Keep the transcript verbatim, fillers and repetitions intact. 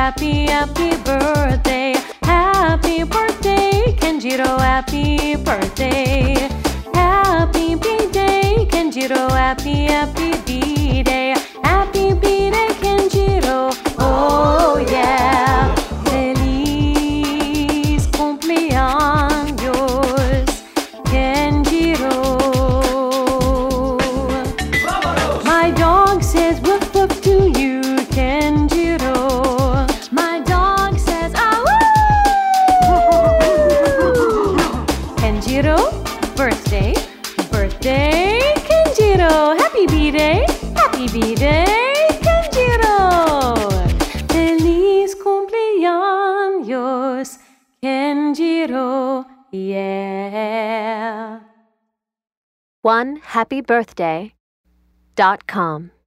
happy, happy birthday. Happy birthday, Kenjiro, happy birthday. Happy B-Day, Kenjiro, happy, happy B-Day. Happy B-Day, Kenjiro, oh yeah. Feliz cumpleaños, Kenjiro. My dog says woof woof to you, Kenjiro. My dog says ah woo. Kenjiro, birthday, birthday, Kenjiro. Happy B-Day, happy B-Day, Kenjiro. Feliz cumpleaños, Kenjiro, yeah. one happy birthday dot com